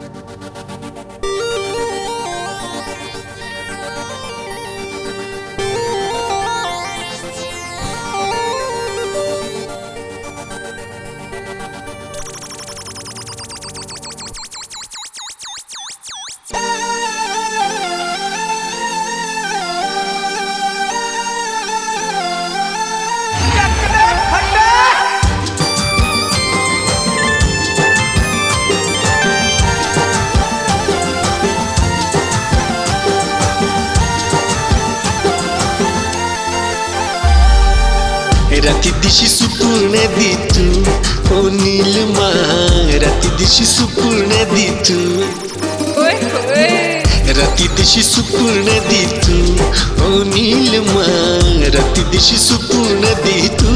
राती दिशी सुपूर्ण दितू ओ नीलमा, राती दिशी सुपूर्ण दितू, राती दिशी सुपूर्ण दितू ओ नीलमा, राती दिशी सुपूर्ण दितू।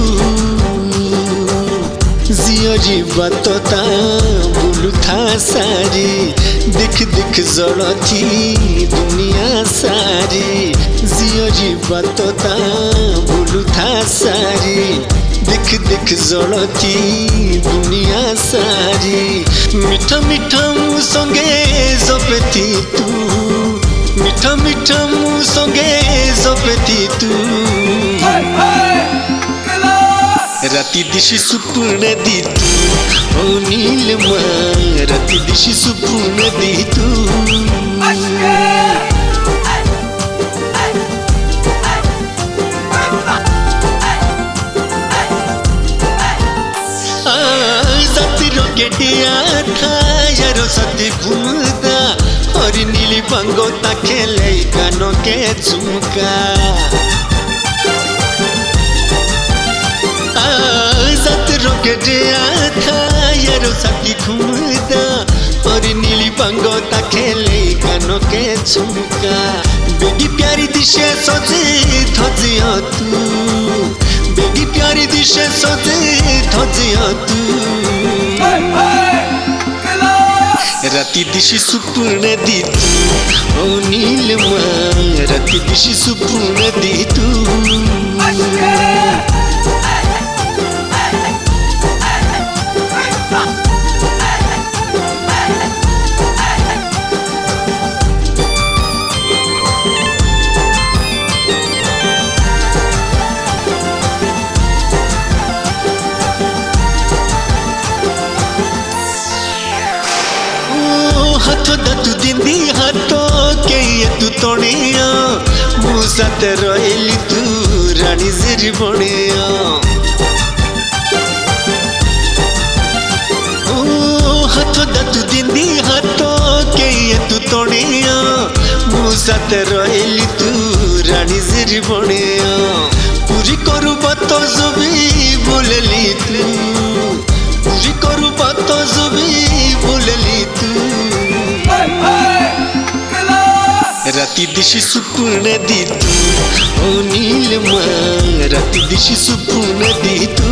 जियोरी बातोता बोलू था सारी, दिख दिख जड़ती दुनिया सारी। जियोरी बातोता बोलू था सारी, दिख दिख जड़ती दुनिया सारी। मिठा मिठा मुँह संगे जपेती तू, मिठा मिठा मुँह संगे जपेती तू। राती दिशी सुपूर्ण दितू ओ नीलमा, राती दिशी सुपूर्ण दितू। गेटिया था यारो सती घूमदा, और नीली बंगोता खेले कानों के झुमका। गेटिया था यारो सती घूमदा, और नीली बंगोता खेले कानों के झुमका। बेगी प्यारी दिशे सोचे धजिया तू, बेगी प्यारी दिशे सोचे धजिया तू। राती दिशी सुपूर्ण दितू ओ नीलमा, राती दिशी सुपूर्ण दितू। हाथों दतु दिंदी हाथों के ये तू तोड़िया, मुसा ते रोइली तू रानी जिरी बनिया। हाथों दतु दिंदी हाथों के ये तू तोड़िया, मुसा ते रोइली तू रानी जिरी बनिया। पूरी करू बातों जो भी बोलली तू, पूरी करू बातों जो भी बोलली तू। राती दिशी सुपूर्ण दितू ओ नीलमा, राती दिशी सुपूर्ण दितू।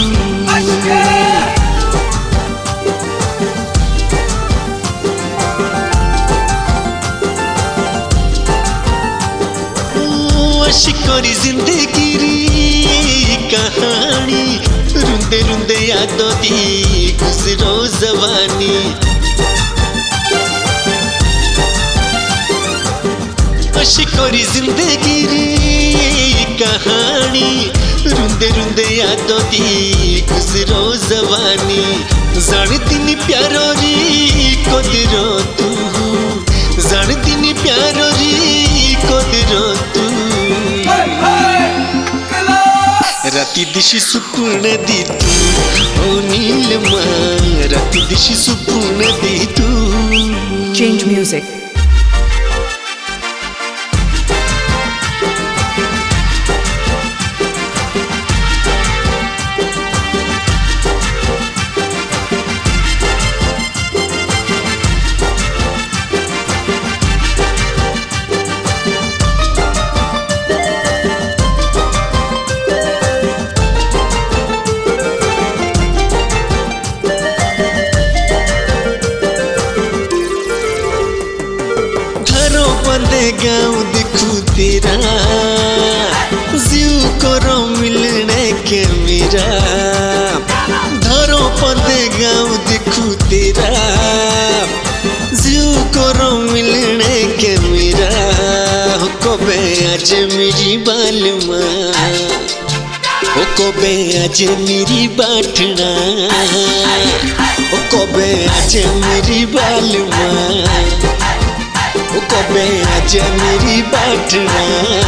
शिकारी जिंदगी री कहानी, रुंदे रुंदे यादों दी गुजरो जवानी। शिकारी जिंदगी री कहानी, रुंदे रुंदे यादों दी गुजरो जवानी। जानती नी प्यारो री कोदिरो तू, जानती नी प्यारो री कोदिरो तू। राती दिशी सुपूर्ण दितू ओ नीलमा, राती दिशी सुपूर्ण दितू। Change music. गाँव दिखू तेरा, जीव करो मिलने के मेरा। धरो पदे गाँव दिखू तेरा, मेरी बालमा ओ कबे आज मेरी बाटना ओ कबे आज मेरी बालमा ओ कबे आज मेरी बाटना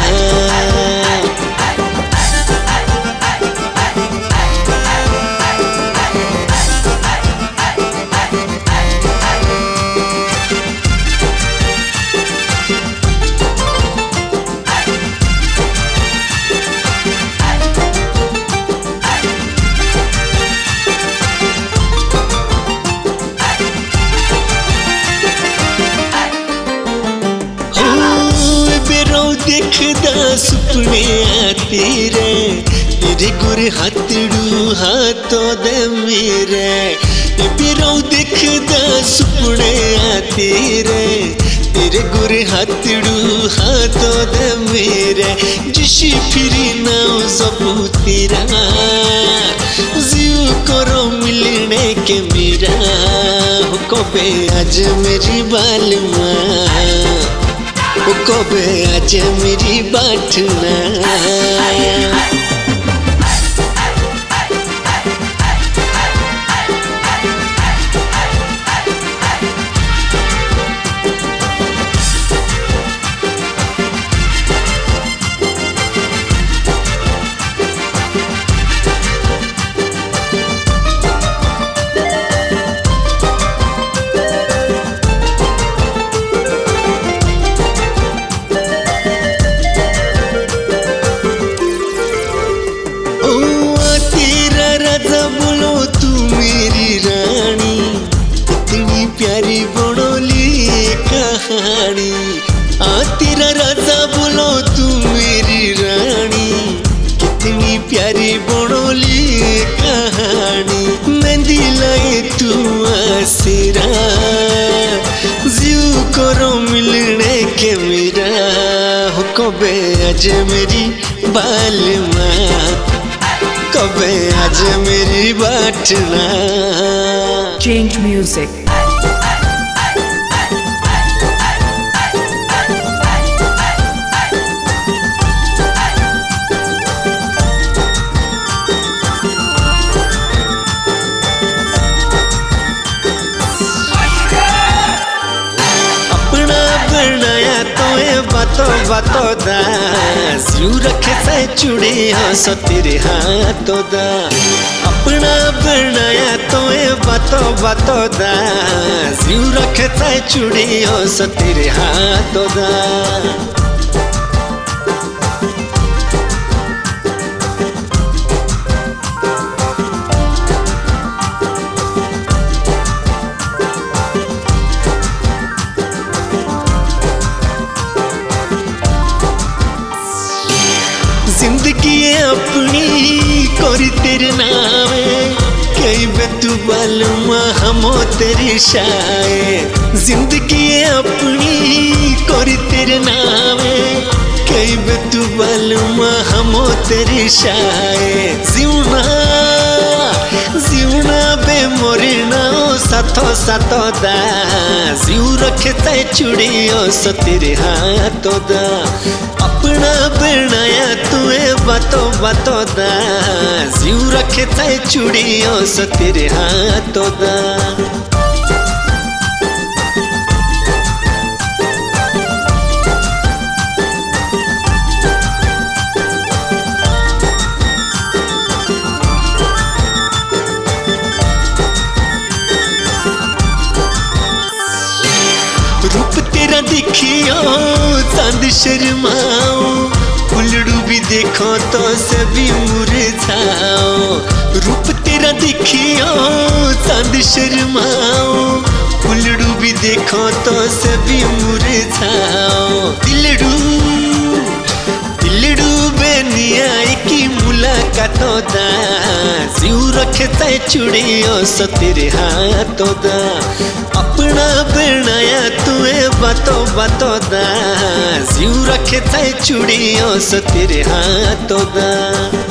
देखदा सुपने आते रे तेरे गुर हाथड़ू हाथों दे मेरे बिरो देखदा सुपने आते रे तेरे गुर हाथड़ू हाथों दे मेरे जिशी फिरी नाव सबू तेरा जीव करो मिलने के मेरा कबे आज मेरी बालमा ओ कबे आज मेरी बाटना प्यारी बनोली कहानी तेरा राजा बोलो तू मेरी रानी कितनी प्यारी बनोली कहानी मेहंदी लाए तू आसरा जीव करो मिलने के मेरा हो कबे आज मेरी बालमा कबे आज मेरी बाटना Change music. बातो दास यू रखे से चुड़ी हंस तेरे हाथों दा अपना बनाया तो बातो दास यू रखे से चुड़ी हंस तेरे हाथों दा जिंदगी अपनी कोरी तेरे नामे कई बेतु बालमा हमो तेरी शाये जिंदगी अपनी कोरी तेरे नामे कई बेतु बालमा हमो तेरी शाये जीवना जीवना बे मोरना साथो साथो दा जीव रखे ते चुड़ियों सो तेरे हाथों दा अपना बनाया तुए बातो दा जीव रखे ते चुड़ियों सो तेरे हाथों दा रूप तेरा देखियो चांद शर्माओ उल्लू भी देखो तो सभी मुरझाओ रूप तेरा देखियो चांद शर्माओ उल्लू भी देखो तो सभी मुरझाओ दिलड़ू बेनिया की मुलाकातों दा जीव रखे ते चुड़ियों सो तेरे हाथों दा अपना बनाया तुए बातो दा जीव रखे ते चुड़ियों सो तेरे हाथों दा